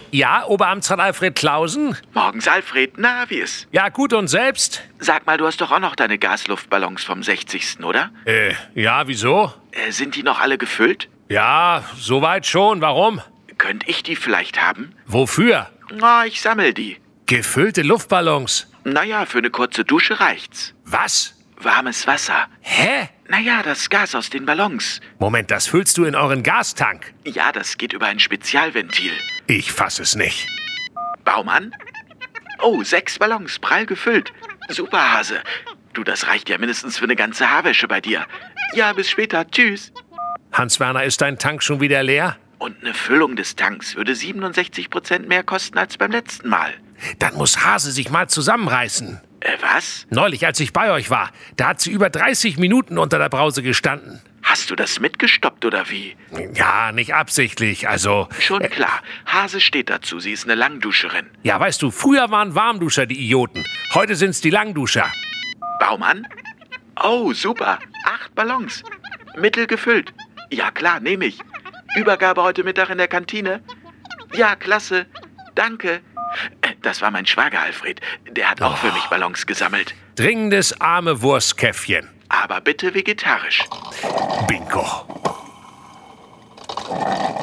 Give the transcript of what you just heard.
Ja, Oberamtsrat Alfred Clausen? Morgens, Alfred. Na, wie ist? Ja, gut, und selbst? Sag mal, du hast doch auch noch deine Gasluftballons vom 60., oder? Ja, wieso? Sind die noch alle gefüllt? Ja, soweit schon. Warum? Könnte ich die vielleicht haben? Wofür? Na, ich sammel die. Gefüllte Luftballons? Naja, für eine kurze Dusche reicht's. Was? Warmes Wasser. Hä? Naja, das Gas aus den Ballons. Moment, das füllst du in euren Gastank? Ja, das geht über ein Spezialventil. Ich fass es nicht. Baumann? Oh, 6 Ballons, prall gefüllt. Super, Hase. Du, das reicht ja mindestens für eine ganze Haarwäsche bei dir. Ja, bis später. Tschüss. Hans-Werner, ist dein Tank schon wieder leer? Und eine Füllung des Tanks würde 67% mehr kosten als beim letzten Mal. Dann muss Hase sich mal zusammenreißen. Was? Neulich, als ich bei euch war, da hat sie über 30 Minuten unter der Brause gestanden. Hast du das mitgestoppt oder wie? Ja, nicht absichtlich, also... Schon klar. Hase steht dazu, sie ist eine Langduscherin. Ja, weißt du, früher waren Warmduscher die Idioten. Heute sind's die Langduscher. Baumann? Oh, super. 8 Ballons. Mittel gefüllt. Ja, klar, nehme ich. Übergabe heute Mittag in der Kantine. Ja, klasse. Danke. Das war mein Schwager, Alfred. Der hat auch für mich Ballons gesammelt. Dringendes arme Wurstkäffchen. Aber bitte vegetarisch. Bingo.